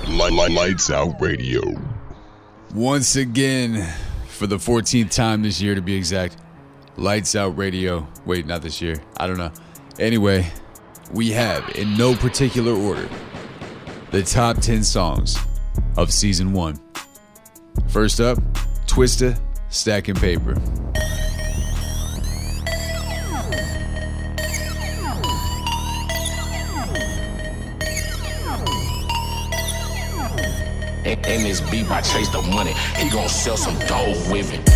Lights Out Radio. Once again, for the 14th time this year to be exact, Lights Out Radio. Wait, not this year. I don't know. Anyway, we have, in no particular order, the top 10 songs of Season 1. First up, Twista, Stacking Paper. In this beat, I chase the money. He gon' sell some dope with it.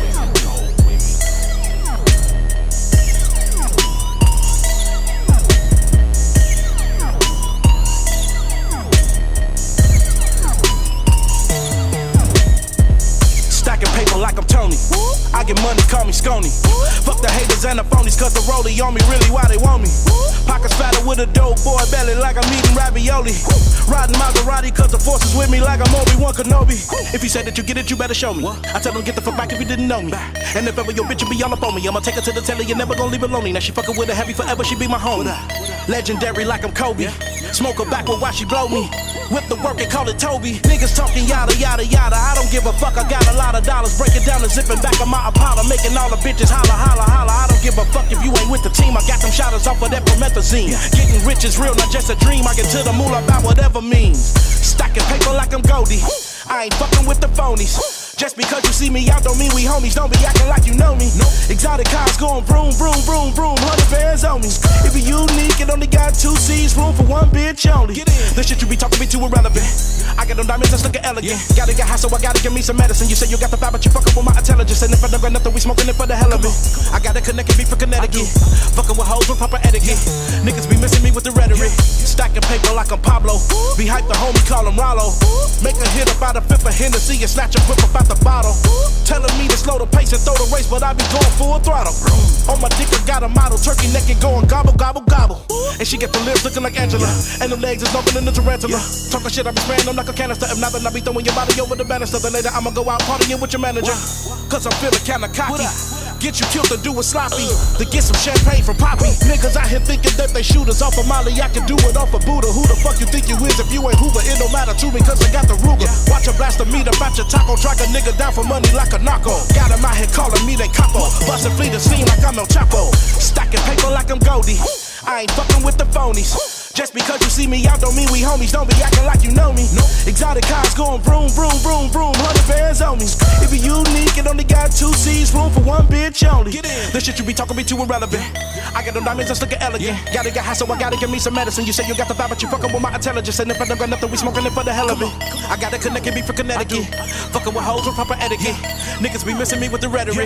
Stacking paper like I'm Tony. I get money, call me Scony. Fuck the haters and the phonies, cause the rollie on me really why they want me. Pockets fatter with a dope boy belly like I'm eating ravioli. Riding Maserati cause the force is with me like I'm Obi-Wan Kenobi. If you said that you get it, you better show me. I tell them get the fuck back if you didn't know me. And if ever your bitch be all up on me, I'ma take her to the telly, you never gonna leave her lonely. Now she fucking with a heavy forever, she be my homie. Legendary like I'm Kobe. Smoke her back while she blow me. Whip the work and call it Toby. Niggas talking yada yada yada. I don't give a fuck, I got a lot of dollars. Break it down and zipping back of my Apollo. Making all the bitches holla holla holla. I don't give a fuck if you ain't with the team. I got them shotters off of that promethazine. Getting rich is real, not just a dream. I get to the moolah about whatever means. Stacking paper like I'm Goldie. I ain't fucking with the phonies. Just because you see me out don't mean we homies. Don't be acting like you know me. Exotic cars going vroom, vroom, vroom, vroom. 100 bands on me. If you unique, it only got 2 C's. Room for one bitch only. The shit you be talking me too irrelevant. I got them diamonds that's looking elegant. Gotta get high, so I gotta give me some medicine. You say you got the vibe, but you fucking with my intelligence. And if I don't got nothing, we smoking it for the hell of it. I gotta connect and be for Connecticut. Fucking with hoes with proper etiquette. Niggas be missing me with the rhetoric. Stacking paper like I'm Pablo. Be hyped the homie, call him Rollo. Make a hit up out a fifth of Hennessy and snatch a whip up out the bottle. Telling me to slow the pace and throw the race, but I be going full throttle. On my dick, I got a model, turkey neck and going gobble, gobble, gobble. And she got the lips looking like Angela, and the legs is open in the tarantula. Talking shit, I be spraying them like a canister. If not, then I be throwing your body over the banister. Then later I'ma go out partying with your manager. Cause I'm feeling kinda cocky. Get you killed to do it sloppy. To get some champagne from Poppy. Niggas out here thinking that they shooters off of Molly. I can do it off of Buddha. Who the fuck you think you is if you ain't Hoover? It don't matter to me cause I got the Ruger. Watch a blaster meet about your taco. Track a nigga down for money like a narco. Got him out here calling me they capo. Bustin' flee the scene like I'm El Chapo. Stacking paper like I'm Goldie. I ain't fucking with the phonies. Just because you see me out don't mean we homies. Don't be acting like you know me. Exotic cars going vroom, vroom, vroom, vroom. 100 bands on me. If you unique, it only got 2 C's. Room for one bitch only. The shit you be talking me too irrelevant. I got them diamonds that's looking elegant. Gotta get high, so I gotta give me some medicine. You say you got the vibe, but you fucking with my intelligence. And if I don't got nothing, we smoking it for the hell of it. I gotta connect and be for Connecticut. Fucking with hoes with proper etiquette. Niggas be missing me with the rhetoric.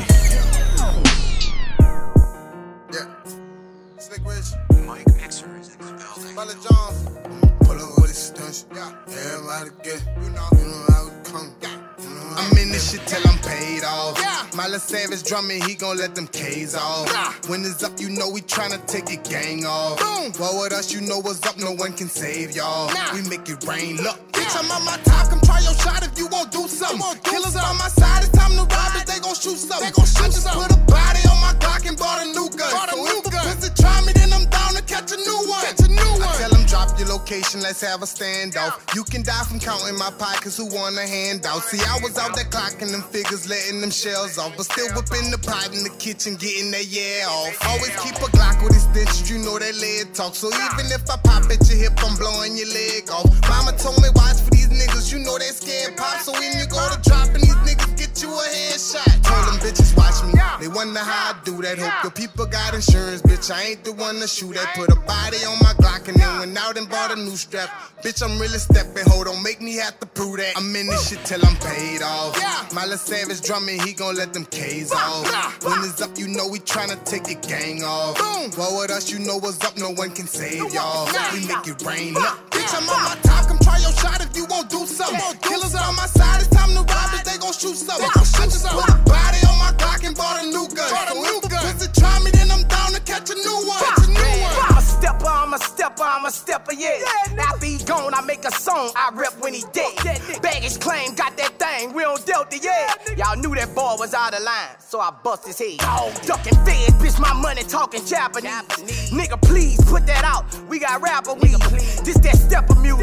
Slick Rich. Mike Mixer is in the building. Bella Jones. Pull up with a stunts. Everybody get, you know how it come. I'm in this shit till I'm paid off. Miley Savage drumming, he gon' let them K's off. When it's up, you know we tryna take your gang off. Well, with us, you know what's up, no one can save y'all. We make it rain, look. Bitch, I'm on my top, come try your shot if you won't do something. Killers on my side, it's time to rob it, they gon' shoot something. I just put a body on my Glock and bought a new gun. So if the pussy try me, then I'm down to catch a new one. I tell them drop your location, let's have a standoff. You can die from counting my pockets, who want a handout? See, I was out there clocking them figures, letting them shells off, but still whipping the pot in the kitchen, getting that yeah off. Always keep a Glock with his stitches, you know that lead talk. So even if I pop at your hip, I'm blowing your leg off. Mama told me watch for these niggas, you know they scared pop. So when you go to dropping, these niggas get you a headshot. Told them bitches watch me, they wonder how I do that. Hope your people got insurance, bitch, I ain't the one to shoot. They put a body on my Glock and then went out and bought a new strap. Bitch, I'm really stepping, hold on, make me have to prove that. I'm in this shit till I'm paid off. Miley Savage drumming, he gon' let them K's off. When it's up, you know we tryna take your gang off. Well, with us, you know what's up, no one can save y'all. We make it rain, look. Bitch, I'm on my top, come try your shot if you won't do something. Killers on my side, it's time to rob it, they gon' shoot something. I just put a body on my Glock and bought a new gun. So if the pussy try me, then I'm down to catch a new one. I'm a stepper, yeah. After he gone, I make a song, I rep when he dead. Baggage claim, got that thing, we on Delta, yeah. Y'all knew that boy was out of line, so I bust his head. Ducking feds, bitch, my money talking Japanese. Nigga, please put that out, we got rapper weed. This that stepper music,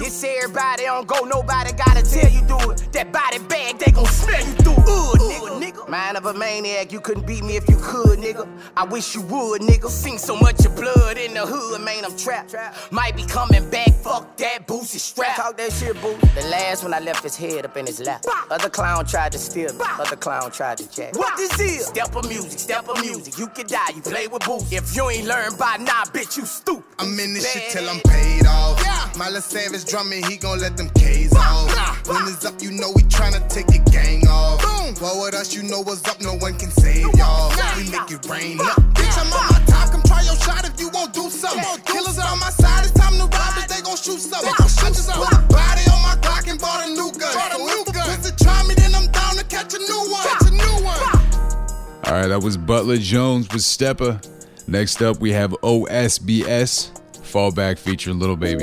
It's everybody on go, nobody gotta tell you do it. That body bag, they gon' smell you through it, nigga. Mind of a maniac, you couldn't beat me if you could, nigga. I wish you would, nigga. Seen so much of blood in the hood, man, I'm trapped. Might be coming back, fuck that Boosie strap. Talk that shit, boo. The last one I left his head up in his lap. Other clown tried to steal me, other clown tried to jack. What this is? Step of music, you can die, you play with boots. If you ain't learned by now, bitch, you stupid. I'm in this shit till I'm paid off. Miley Savage drumming, he gon' let them K's off. When it's up, you know we tryna take your gang off. Well, with us, you know what's up, no one can save y'all. We make it rain up. Bitch, I'm on my top, come try your shot if you won't do something. Killers on my side, it's time to rob it, they gon' shoot something. I just put a body on my Glock and bought a new gun. So if the pussy try me, then I'm down to catch a new one. All right, that was Butler Jones with Stepper. Next up, we have OSBS, Fallback featuring Lil Baby.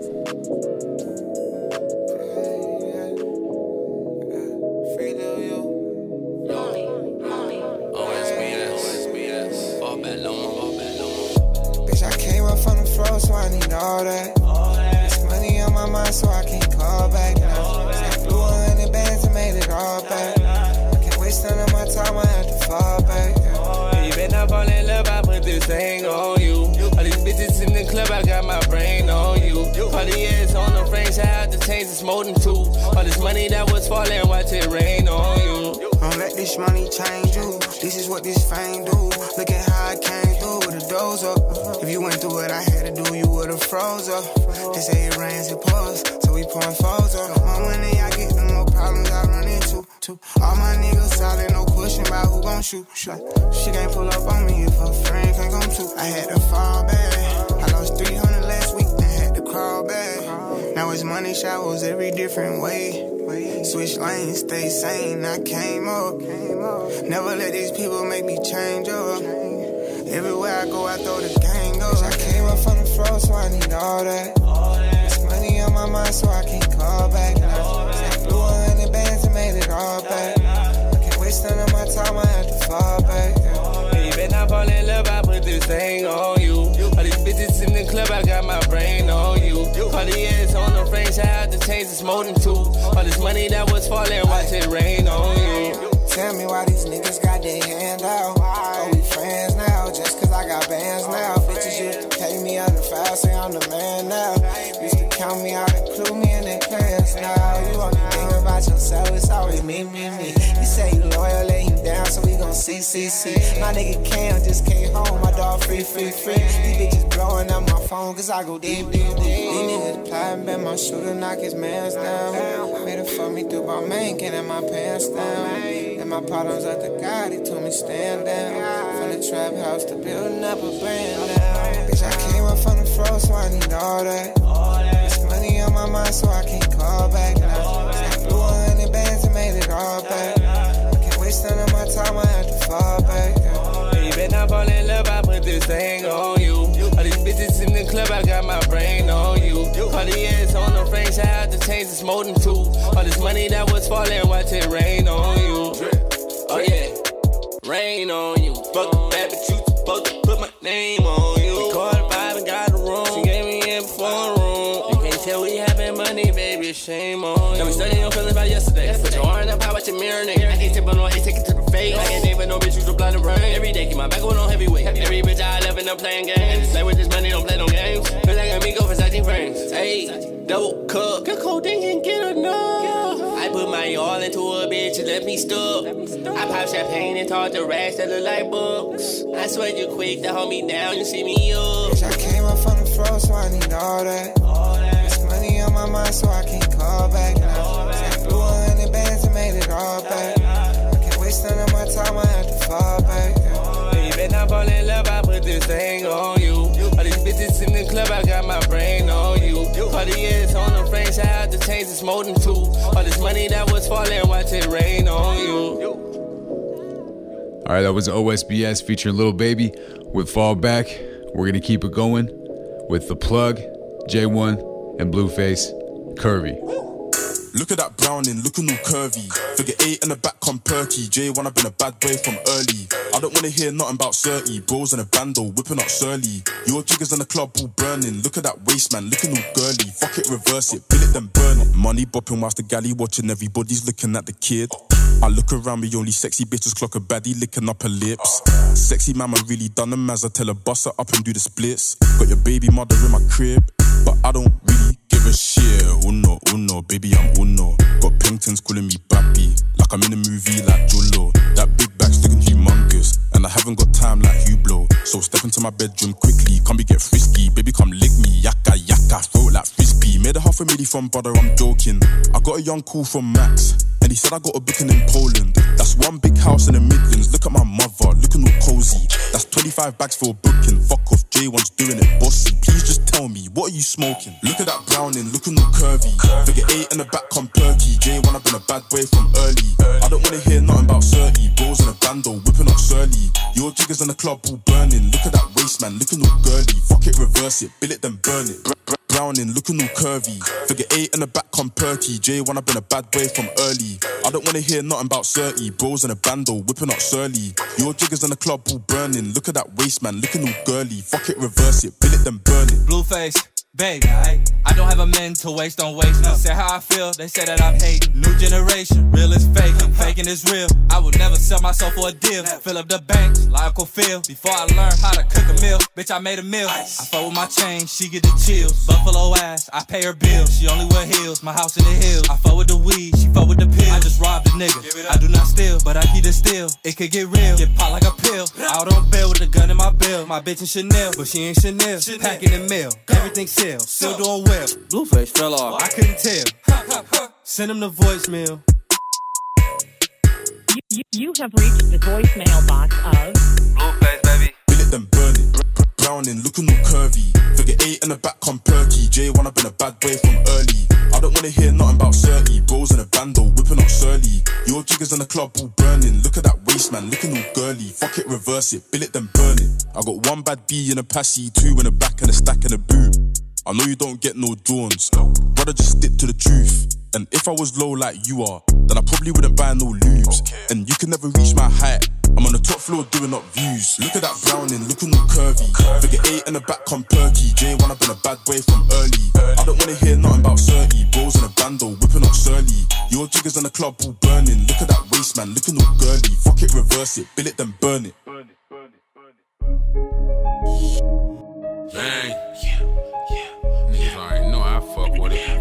Bitch, I came up from the floor, so I need all that. There's money on my mind, so I can't call back now. I flew 100 bands and made it all back. I can't waste none of my time, I have to fall back. You better not fall in love, I put this thing on you. All these bitches in the club, I got my brain on you. All the ass on the frames, I have to change this more than two. All this money that was falling, watch it rain on you. Don't let this money change you. This is what this fame do. Look at how I came through with the doors up. If you went through what I had to do, you would've froze up. They say it rains, it pours, so we pouring foes up. More money I get, the more problems I run into. All my niggas solid, no question about who gon' shoot. She can't pull up on me if her friend can't come too. I had to fall back. I lost 300 last week, then had to crawl back. Now it's money showers every different way. Switch lanes, stay sane, I came up. Never let these people make me change up. Everywhere I go, I throw the gang up. I came up from the floor, so I need all that. There's money on my mind, so I can't call back now. I flew 100 bands and made it all back. I can't waste none of my time, I have to fall back. You better not fall in love, I put this thing on you. All these bitches in the club, I got my brain on you. All the ass on the frames, I have to change this more than two. All this money that was falling, watch it rain on you. Tell me why these niggas got their hand out. Oh, we friends now, just cause I got bands now. Bitches used to pay me under file, say I'm the man now. Used to count me out, include me in their plans now. You only think about yourself, it's always me. You say you loyal, lay you down, so we gon' see. My nigga Cam just came home, my dog free. These bitches blowing up my phone, cause I go deep. These niggas plotting, bet my shooter knock his mans down. Made her fuck me through my main, can't have my pants down. And my problems at the God, he told me stand down. From the trap house to building up a brand now. Bitch, I came up from the floor, so I need all that. There's money on my mind, so I can't call back now. I flew 100 bands and made it all back. I can't waste none of my time, I have to fall back. You better not fall in love, I put this thing on you. All these bitches in the club, I got my brain on you. All the ass on the frames, I have to change this more than two. All this money that was falling, watch it rain on you. Oh yeah, rain on you. Fuck the bad, but you supposed to put my name on you. We called the vibe and got the room. She gave me in before the room. You can't tell we having money, baby, shame on you. Now we studying your feelings about yesterday. Put your arm up high, watch your mirror, nigga. I can't tip on no, take it to the face. I can't even no bitch, you so blind and brain. Every day, keep my back going on heavyweight. Every bitch I love and I'm playing games. Play with this money, don't play no games. Feel like I'm go for 16 frames. Hey, double cup. Good codeine and get enough. I put my all into a bitch and left me stuck. I pop champagne and talk to racks that look like books. I swear you quick to hold me down, you see me up. Bitch, I came up from the floor, so I need all that. There's money on my mind, so I can't call back now. I flew 100 bands and made it all back. I can't waste none of my time, I have to fall back. You better not fall in love, I put this thing on you. All these bitches in the club, I got my brain on you. All the ass on the frames, I have to change this more than two. All this money that was falling, watch it rain on you. All right, that was OSBS featuring Lil Baby with Fall Back. We're going to keep it going with The Plug, J1, and Blueface, Curvy. Look at that Browning, looking all curvy. Figure 8 in the back come perky. J1, I've been a bad boy from early. I don't wanna hear nothing about 30. Bros in a bando, whipping up Shirley. Your jiggers in the club all burning. Look at that waist, man, looking all girly. Fuck it, reverse it, bill it, then burn it. Money bopping whilst the galley watching. Everybody's looking at the kid. I look around me, only sexy bitches clock a baddie licking up her lips. Sexy mama really done them as I tell her bust her up and do the splits. Got your baby mother in my crib, but I don't really give a shit. Uno, baby I'm Uno. Got Pinkton's calling me Bappy, like I'm in a movie like Jullo. That big bag's looking humongous, and I haven't got time like Hublot. So step into my bedroom quickly, come be get frisky. Baby come lick me, yaka yaka, throw it like frisbee. Made a $500,000 from brother, I'm joking. I got a young call from Max, and he said I got a booking in Poland. That's one big house in the Midlands. Look at my mother, looking all cozy. That's 25 bags for a booking. Fuck off, J1's doing it bossy. Please just tell me, what are you smoking? Look at that Browning, looking all curvy. Figure 8 in the back come perky. J1, I've been a bad boy from early. I don't wanna hear nothing about 30. Bros in a bando, whipping up Shirley. Your jiggers in the club all burning. Look at that waist, man, looking all girly. Fuck it, reverse it, bill it, then burn it. Browning, looking all curvy. Figure 8 in the back come perky. J1, I've been a bad boy from early. I don't wanna hear nothing about 30. Bros in a bando, whipping up Shirley. Your jiggers in the club all burning. Look at that waist, man, looking all girly. Fuck it, reverse it, bill it, then burn it. Blueface, baby, I don't have a mental waste, don't waste. No. Say how I feel, they say that I'm hating. New generation, real is fake, faking is real. I would never sell myself for a deal. Fill up the banks, like a field. Before I learned how to cook a meal, bitch, I made a meal. I fuck with my chain, she get the chills. Buffalo ass, I pay her bills. She only wear heels, my house in the hills. I fuck with the weed, she fuck with the pill. I just robbed a nigga, I do not steal, but I keep it still. It could get real, get popped like a pill. Out on bail with a gun in my bill. My bitch in Chanel, but she ain't Chanel. Packing the mail, everything sells. Still doing well. Blueface fell off. I couldn't tell. Send him the voicemail. You have reached the voicemail box of Blueface, baby. Bill it, then burn it. Browning, looking all curvy. Figure 8 in the back come perky. J1, I've been a bad boy from early. I don't wanna hear nothing about 30. Bros in a bando, whipping up Shirley. Your jiggers in the club all burning. Look at that waist, man, looking all girly. Fuck it, reverse it, bill it, then burn it. I got 1 bad B in a passy, 2 in the back and a stack in the boot. I know you don't get no dawns, brother, just stick to the truth. And if I was low like you are, then I probably wouldn't buy no lubes. And you can never reach my height, I'm on the top floor doing up views. Look at that Browning, looking all curvy. Figure 8 in the back come perky. J1, I've been a bad boy from early. I don't wanna hear nothing about 30. Bros in a bando, whipping up Shirley. Your jiggers in the club all burning. Look at that waist, man, looking all girly. Fuck it, reverse it, bill it, then burn it. Bang. Niggas already know I fuck with it.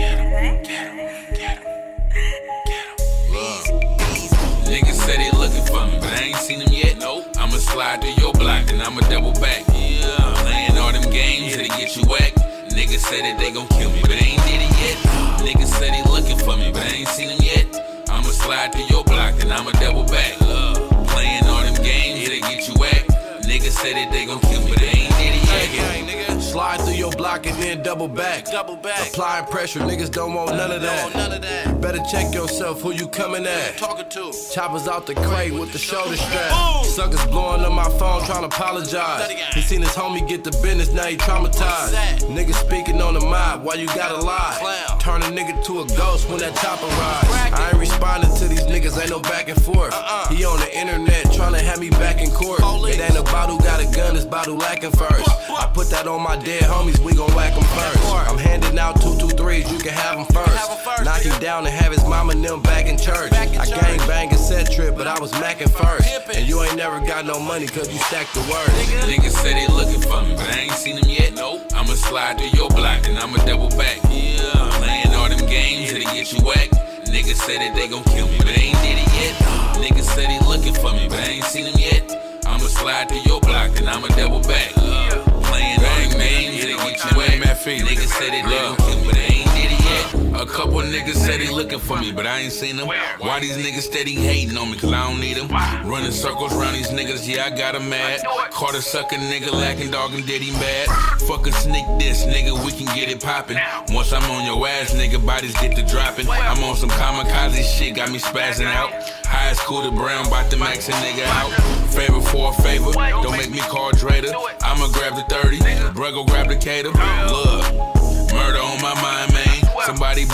Niggas say they looking for me, but I ain't seen them yet. Nope. I'ma slide through your block and I'ma double back. Yeah. Playing all them games that'll get you whacked. Niggas say that they gon' kill me, but they ain't did it yet. Niggas say they looking for me, but I ain't seen them yet. I'ma slide through your block and I'ma double back. Playing all them games that'll get you whacked. Niggas say that they gon' kill me, but they ain't did it yet. Slide through your block and then double back. Applying pressure, niggas don't want none of that. Better check yourself, who you coming at. Talking to. Choppers out the crate with the shoulder strap. Suckers blowing up my phone trying to apologize. He seen his homie get the business, now he traumatized. Niggas speaking on the mob, why you gotta lie? Turn a nigga to a ghost when that chopper rides. I ain't responding to these niggas, ain't no back and forth. He on the internet trying to have me back in court. It ain't about who got a gun, it's about who lacking first. I put that on my dead homies, we gon' whack them first. I'm handing out 223s, you can have them first. Knock him down and have his mama and them back in church. I gang bang and set trip, but I was macking first. And you ain't never got no money cause you stacked the words. Niggas say they looking for me, but I ain't seen them yet. Nope. I'ma slide through your block and I'ma double back. Yeah. Playing all them games that'll get you whacked. Niggas say that they gon' kill me, but they ain't did it yet. Niggas say they looking for me, but I ain't seen them yet. I'ma slide through your block and I'ma double back. Playing all them games that'll get you whacked. Niggas say that they gon' kill me, but they ain't did it yet. A couple niggas say they looking for me, but I ain't seen them. Why these niggas steady hating on me, cause I don't need them. Running circles around these niggas, yeah, I got them mad. Caught a sucker nigga lacking dog and did him bad. Fucking sneak this, nigga, we can get it poppin'. Once I'm on your ass, nigga, bodies get to dropping. I'm on some kamikaze shit, got me spazzing out. High school to Brown, bout to max a nigga out. Favor for a favor, don't make me call Trader. I'ma grab the 30, bro go grab the cater. Look, murder on my mind, man. Somebody buy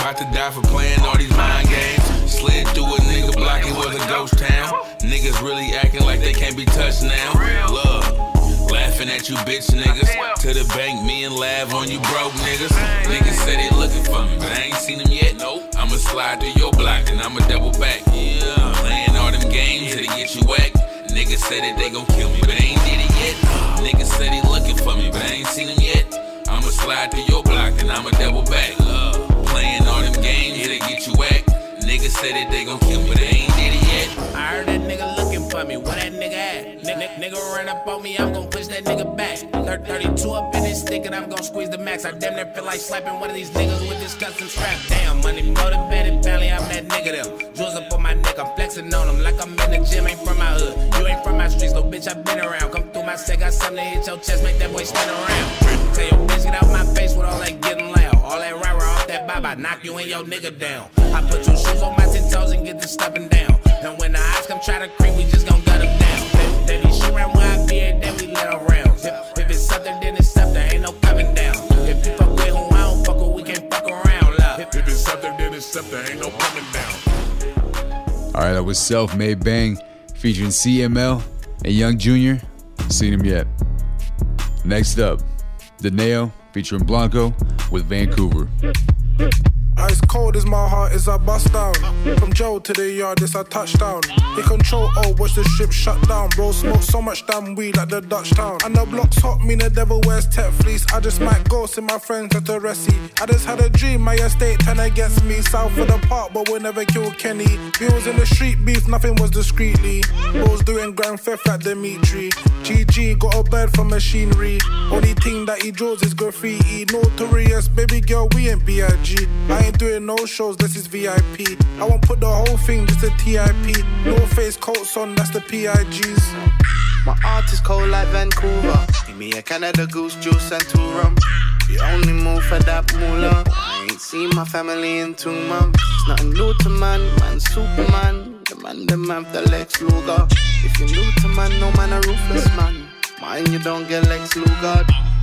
About to die for playing all these mind games. Slid through a nigga block, it was a ghost town. Niggas really acting like they can't be touched now. Love, laughing at you bitch niggas. To the bank, me and Lav on you broke niggas. Niggas say they looking for me, but I ain't seen them yet. Nope. I'ma slide through your block and I'ma double back. Yeah, playing all them games that'll get you whacked. Niggas say that they gon' kill me, but they ain't did it yet. Niggas say they looking for me, but I ain't seen them yet. I'ma slide through your block and I'ma double back. Playing all them games that'll get you whacked. Niggas say that they gon' kill me, but they ain't did it yet. I heard that nigga looking for me, where that nigga at? Nigga run up on me, I'm gon' push that nigga back. 32 up in his stick and I'm gon' squeeze the max. I damn near feel like slapping one of these niggas with this custom strap. Damn, money motivated, family, I'm that nigga them. Jewels up on my neck, I'm flexing on them like I'm in the gym, ain't from my hood. You ain't from my streets, little bitch, I been around. Come through my set, got something to hit your chest, make that boy spin around. Tell your bitch, get out my face with all that getting loud. All that rah-rah off that bye-bye, knock you and your nigga down. I put 2 shoes on my 10 toes and get to stepping down. And when the eyes come try to creep, we just gon' gut them down. They be shit around where I be at, then we let them rounds. If it's something, then it's something, ain't no coming down. If you fuck with who I don't fuck with, we can't fuck around, love. If it's something, then it's something, ain't no coming down. Alright, that was Self-Made Bang featuring CML and Young Jr. Seen him yet. Next up, Deneo featuring Blanco with Vancouver. Ice cold as my heart is a bust down. From Joe to the yard, it's a touchdown. He control, watch the strip shut down. Bro smoke so much damn weed like the Dutch town. And the block's hot, mean the devil wears tech fleece. I just might go see my friends at the resi. I just had a dream, my estate turn against me. South of the park, but we'll never kill Kenny. Bills in the street beef, nothing was discreetly. Bros doing grand theft like Dimitri. GG got a bird from machinery. Only thing that he draws is graffiti. Notorious, baby girl, we ain't B.I.G. I ain't doing no shows, this is VIP. I won't put the whole thing, just a TIP. No face coats on, that's the PIGs. My art is cold like Vancouver. Give me a Canada Goose juice and 2 rum. The only move for that moolah. I ain't seen my family in 2 months. It's nothing new to man Superman. The man, them have the Lex Luger. If you're new to man, no man a ruthless man. Mine, you don't get Lex Luger.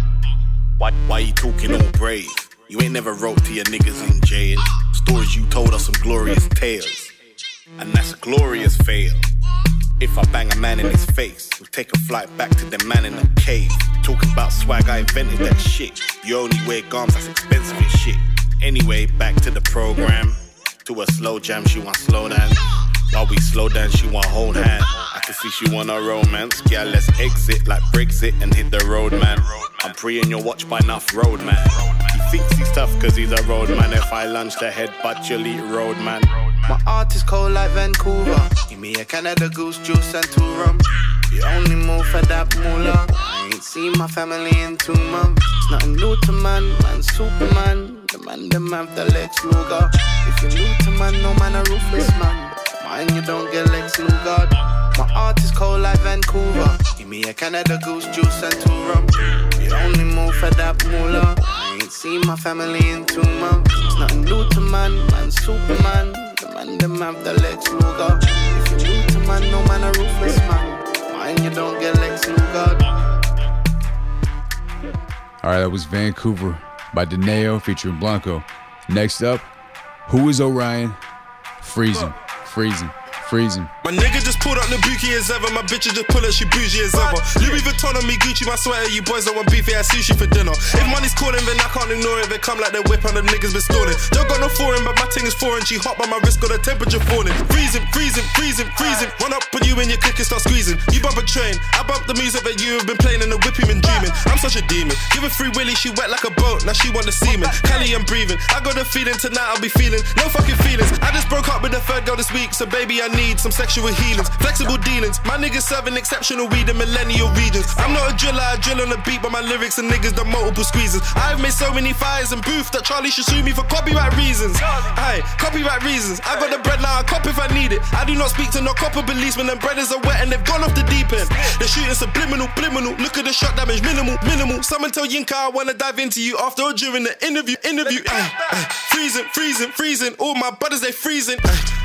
Why you talking all brave? You ain't never wrote to your niggas in jail. Stories you told us some glorious tales. And that's a glorious fail. If I bang a man in his face, we'll take a flight back to the man in the cave. Talking about swag, I invented that shit. You only wear garms, that's expensive as shit. Anyway, back to the program. To a slow jam, she want slow down. While we slow down, she want hold hand. I can see she want a romance. Yeah, let's exit like Brexit and hit the road, man. I'm pre-in your watch by enough road, man. He thinks he's tough cause he's a road man. If I lunch the head, but you'll eat road, man. My art is cold like Vancouver. Give me a Canada Goose juice and 2 rum. The only move for that moolah. I ain't seen my family in 2 months. It's nothing new to man Superman. The man, them have the Lex Luger. If you're new to man, no man a ruthless man. Mine, you don't get Lex Luger. My art is cold like Vancouver. Give me a Canada Goose juice and 2 rum. The only move for that moolah. I ain't seen my family in 2 months. It's nothing new to man Superman. The man, them have the Lex Luger. If you're new to man, no man a ruthless man. Mine, you don't get Lex Luger. Alright, that was Vancouver by Deneo featuring Blanco. Next up, Who is Orion? Freezing. My nigga just pulled up the bookie as ever. My bitches just pull up, she bougie as ever. Louis Vuitton on me, Gucci, my sweater. You boys don't want beef, yeah, sushi for dinner. If money's calling, then I can't ignore it. They come like they whip and them niggas been stalling. Don't got no foreign, but my ting is foreign. She hot, but my wrist got a temperature falling. Freezing. Run up on you and your click and start squeezing. You bump a train, I bump the music that you have been playing in the whip, you been dreaming. I'm such a demon. Give her free willy, she wet like a boat. Now she want the semen. Cali, I'm breathing. I got the feeling tonight, I'll be feeling no fucking feelings. I just broke up with the third girl this week, so baby, I need some sexual healings, flexible dealings. My niggas serving exceptional weed in millennial regions. I'm not a driller, I drill on the beat, but my lyrics and niggas done multiple squeezes. I've made so many fires and booth that Charlie should sue me for copyright reasons. Aye, copyright reasons. I got the bread now, I cop if I need it. I do not speak to no copper police when them brothers are wet and they've gone off the deep end. They're shooting subliminal. Look at the shot damage, minimal. Someone tell Yinka I wanna dive into you after or during the interview. Freezing. All my brothers they freezing.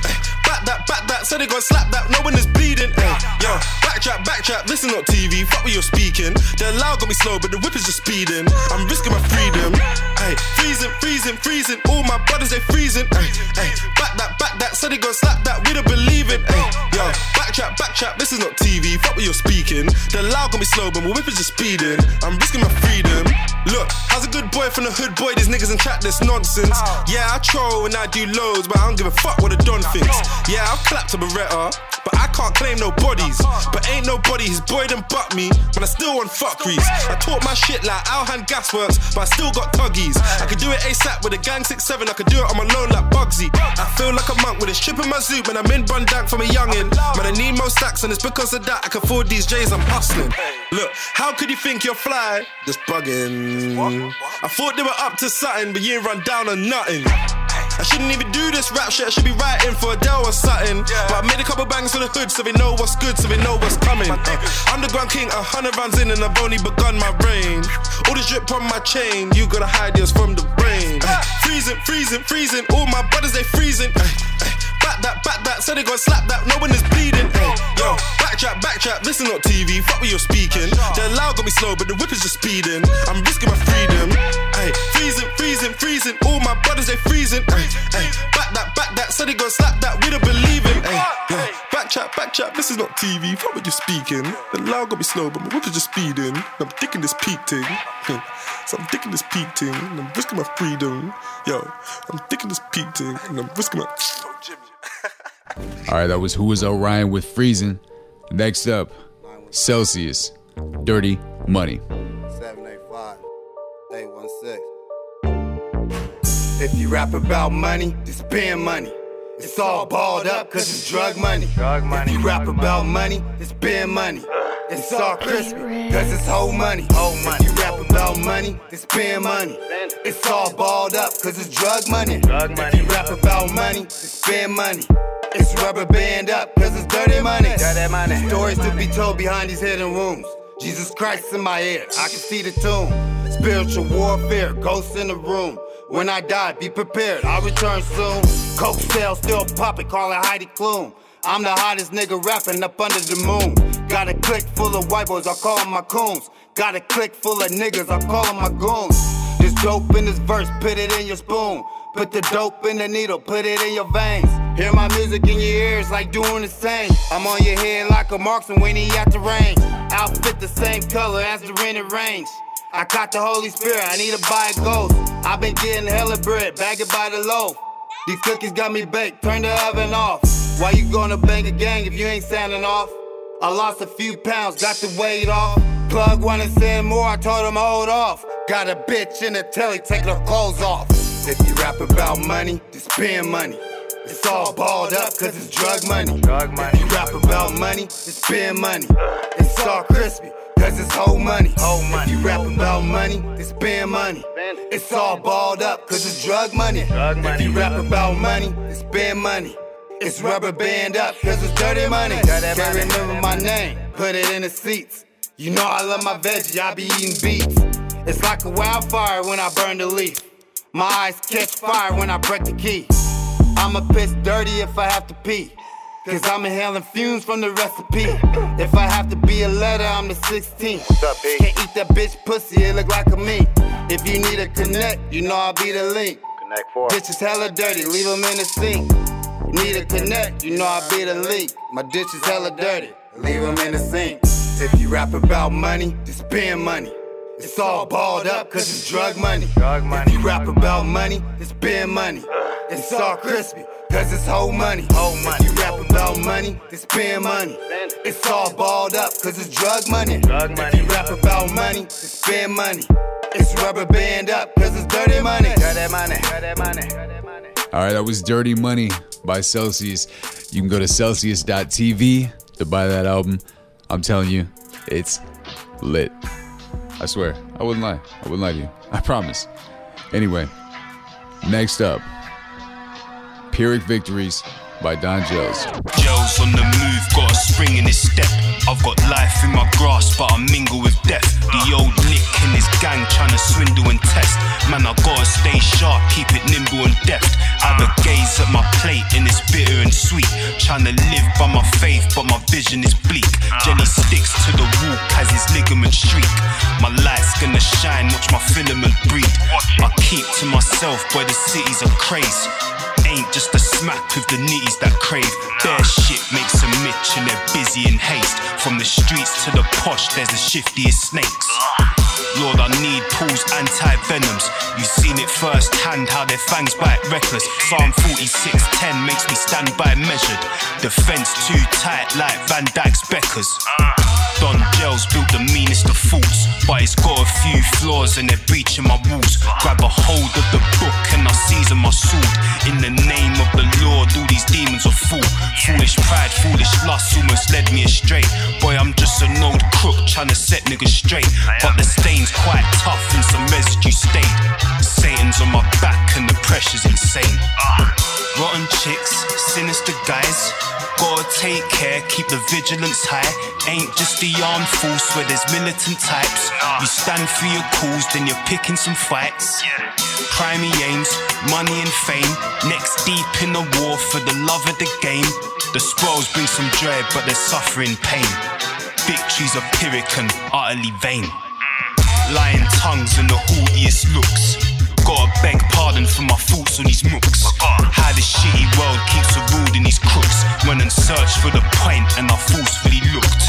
back that, said they gon' slap that, no one is bleeding. Ay, yo, backtrap, this is not TV, fuck what you're speaking. The loud got me slow, but the whip is just speeding. I'm risking my freedom. Ay, freezing, all my brothers they freezing. Ay, back that, said they gon' slap that, we don't believe it. Ay, yo, backtrap, this is not TV, fuck what you're speaking. The loud got me slow, but my whip is just speeding. I'm risking my freedom. Look, how's a good boy from the hood, boy, these niggas in chat this nonsense. Yeah, I troll and I do loads, but I don't give a fuck what the Don thinks. Yeah, I've clapped a Beretta, but I can't claim no bodies. But ain't nobody, his boy done butt me, but I still want fuckeries. I talk my shit like Alhan Gasworks, but I still got tuggies. I could do it ASAP with a gang 6'7", I could do it on my loan like Bugsy. I feel like a monk with a strip in my zoot when I'm in Bundank from a youngin'. Man, I need more stacks and it's because of that I can afford these J's, I'm hustling. Look, how could you think you're fly? Just bugging. I thought they were up to something, but you ain't run down on nothing. I shouldn't even do this rap shit, I should be writing for Adele or something. But I made a couple bangs for the hood so they know what's good, so they know what's coming. Underground king, 100 rounds in and I've only begun my reign. All this drip on my chain, you gotta hide yours from the brain. Freezing, all my brothers they freezing. Back that, said they gon' slap that, no one is bleeding. Yo, backtrap, this is not TV, fuck what you're speaking. The loud got me slow, but the whip is just speeding. I'm risking my freedom. Ay, freezing, all my brothers they freezing. Ay, back that, said they gon' slap that, we don't believe it. Ay, yo, backtrap, this is not TV, fuck what you're speaking. The loud got me slow, but my whip is just speeding. I'm thinking this peak thing. So I'm thinking this peak thing, and I'm risking my freedom. Yo, I'm thinking this peak thing, and I'm risking my... All right, that was Who Was Orion with Freezing. Next up, Celsius, Dirty Money. 785-816. If you rap about money, then spend money. It's all balled up cause it's drug money. If you rap about money, then spend money. It's all crispy cause it's whole money. If you rap about money, then spend money. It's all balled up cause it's drug money. If you rap about money, then spend money. It's rubber band up, cause it's dirty money. Stories to be told behind these hidden rooms. Jesus Christ in my ear, I can see the tomb. Spiritual warfare, ghosts in the room. When I die, be prepared, I'll return soon. Coke sales still popping, call it Heidi Klum. I'm the hottest nigga rapping up under the moon. Got a clique full of white boys, I call them my coons. Got a clique full of niggas, I call them my goons. This dope in this verse, put it in your spoon. Put the dope in the needle, put it in your veins. Hear my music in your ears like doing the same. I'm on your head like a marksman when he at the range. Outfit the same color as the rented range. I caught the Holy Spirit, I need to buy a ghost. I've been getting hella bread, bag it by the loaf. These cookies got me baked, turn the oven off. Why you gonna bang a gang if you ain't sounding off? I lost a few pounds, got the weight off. Plug wanna send more, I told him hold off. Got a bitch in the telly, taking her clothes off. If you rap about money, then spend money. It's all balled up cause it's drug money. If you rap about money, then spend money. It's all crispy cause it's whole money. If you rap about money, then spend money. It's all balled up cause it's drug money. If you rap about money, then spend money. It's rubber band up cause it's dirty money. Can't remember my name, put it in the seats. You know I love my veggie, I be eating beets. It's like a wildfire when I burn the leaf. My eyes catch fire when I break the key. I'ma piss dirty if I have to pee. Cause I'm inhaling fumes from the recipe. If I have to be a letter, I'm the 16th. Can't eat that bitch pussy, it look like a me. If you need a connect, you know I'll be the link. Bitch is hella dirty, leave them in the sink. Need a connect, you know I'll be the link. My ditch is hella dirty, leave them in the sink. If you rap about money, then spend money. It's all balled up cause it's drug money. If you rap about money, then spend money. It's all crispy cause it's whole money. If you rap about money, then spend money. It's all balled up cause it's drug money. If you rap about money, then spend money. It's rubber band up cause it's dirty money. Alright, that was Dirty Money by Celsius. You can go to Celsius.tv to buy that album. I'm telling you, it's lit. I swear, I wouldn't lie. I wouldn't lie to you. I promise. Anyway, next up, Pyrrhic Victories, by Don Gels. Gels on the move, got a spring in his step. I've got life in my grasp, but I mingle with death. The old Nick and his gang trying to swindle and test. Man, I gotta stay sharp, keep it nimble and deft. I have a gaze at my plate and it's bitter and sweet. Trying to live by my faith, but my vision is bleak. Jenny sticks to the walk as his ligaments streak. My light's gonna shine, watch my filament breathe. I keep to myself, boy, the city's a craze. Ain't just a smack with the nitties that crave. Their shit makes a Mitch and they're busy in haste. From the streets to the posh, there's the shiftiest snakes. Lord, I need Paul's anti-venoms. You've seen it firsthand, how their fangs bite reckless. Psalm 46:10 makes me stand by measured. Defense too tight like Van Dijk's Beckers. Don Gels built the meanest of faults, but it's got a few flaws and they're breaching my walls. Grab a hold of the book and I season my sword. In the name of the Lord, all these demons are full. Foolish pride, foolish lust almost led me astray. Boy, I'm just an old crook trying to set niggas straight. But the stain's quite tough and some residue stayed. Satan's on my back and the pressure's insane. Rotten chicks, sinister guys. Gotta take care, keep the vigilance high. Ain't just the armed force where there's militant types. You stand for your cause, then you're picking some fights. Primary aims, money and fame. Next deep in the war for the love of the game. The spoils bring some dread, but they're suffering pain. Victories are Pyrrhic and utterly vain. Lying tongues and the haughtiest looks. Gotta beg pardon for my thoughts on these mooks. How this shitty world keeps a rule in these crooks. Went and searched for the point and I forcefully looked.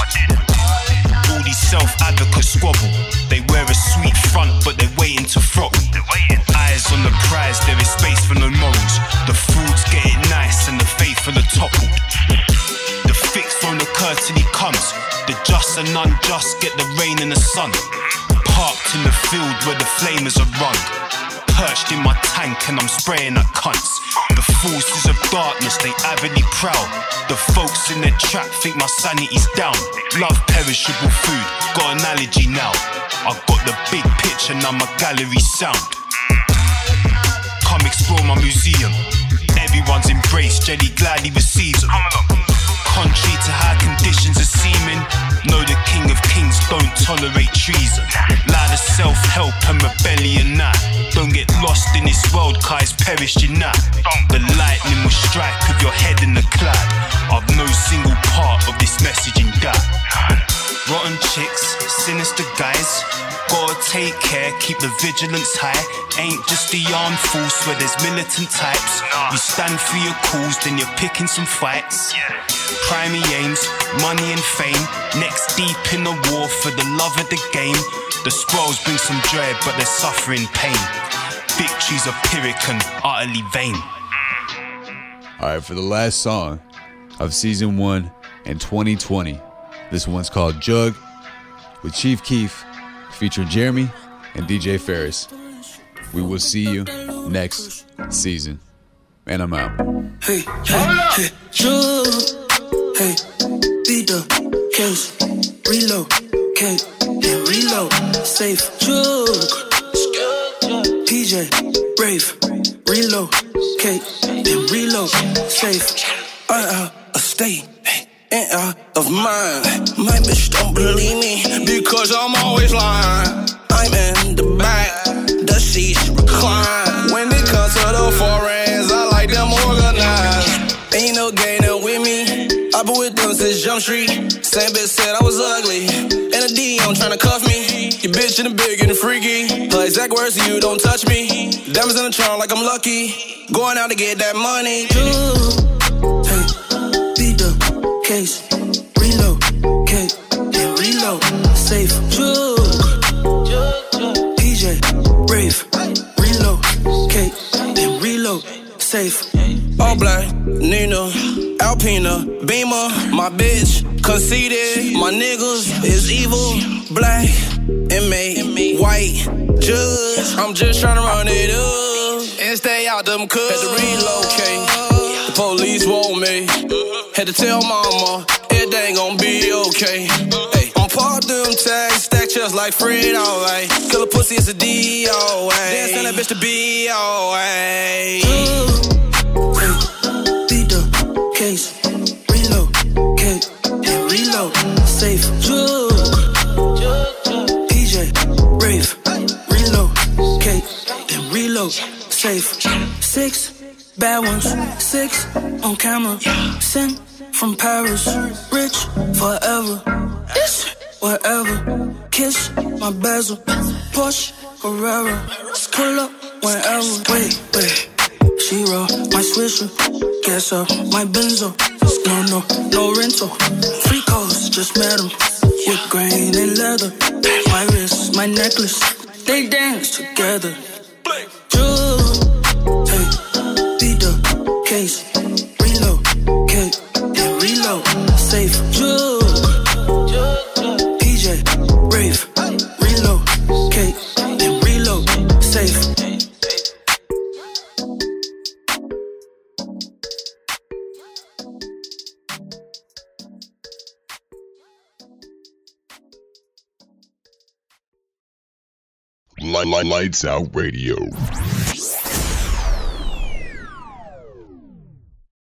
All these self-advocates squabble. They wear a sweet front but they're waiting to throttle. Eyes on the prize, there is space for no morals. The fools get it nice and the faithful are toppled. The fix won't occur till he comes. The just and unjust get the rain and the sun. Parked in the field where the flamers are run. Perched in my tank and I'm spraying at cunts. The forces of darkness, they avidly prowl. The folks in their trap think my sanity's down. Love perishable food, got an allergy now. I got the big picture, now my gallery sound. Come explore my museum. Everyone's embraced, Jelly gladly receives them. Contrary to how conditions are seeming, know the King of Kings don't tolerate treason. Lie to self-help and rebellion now. Don't get lost in this world, cause it's perished in that. The lightning will strike with your head in the cloud. I've no single part of this message in doubt. Rotten chicks, sinister guys. Gotta take care, keep the vigilance high. Ain't just the armed force where there's militant types. You stand for your cause, then you're picking some fights. Primary aims, money and fame. Next deep in the war for the love of the game. The spoils bring some dread, but they're suffering pain. Victories are Pyrrhic and utterly vain. Alright, for the last song of season 1 in 2020. This one's called Jug with Chief Keef featuring Jeremy and DJ Ferris. We will see you next season. And I'm out. Hey, hey, Jug. Hey, beat the case. Reload, cake, and reload. Safe, Jug. PJ, Brave. Reload, cake, and reload. Safe, out of state. And out of mind. My bitch don't believe me because I'm always lying. I'm in the back, the seats recline. When it comes to the foreigns, I like them organized. Ain't no gainer with me. I've been with them since Jump Street. Same bitch said I was ugly. And a D on tryna cuff me. You bitch in the big and freaky. Her exact words to you, don't touch me. Diamonds in the trunk like I'm lucky. Going out to get that money. Hey, beat the case, reload, cake, and reload, safe, Jug, PJ, Brave, reload, cake, and reload, safe. All black, Nina, Alpina, Beamer, my bitch, conceited, my niggas is evil, black, inmate, white, judge. I'm just tryna run it up and stay out them cuz. Had to relocate, the police want me. Had to tell mama, everything gon' be okay. Hey, I'm parked them tags, stack just like Fred, alright. Kill a pussy, it's a D.O.A. Dance and that bitch to B.O.A. Beat the case, reload, cake, and reload, safe, juke, PJ, rave, reload, cake, and reload, safe, 6 bad ones, 6 on camera, sent from Paris, rich forever, wherever, kiss my bezel, Porsche Carrera, pull up wherever, wait, she roll my Swisher, gas up my Benzo, no rental, free calls, just met him, with grain and leather, my wrist, my necklace, they dance together, hey, beat the case, reload, cake, and reload, safe, PJ, rave, reload, cake, and reload, safe. Lights Out Radio.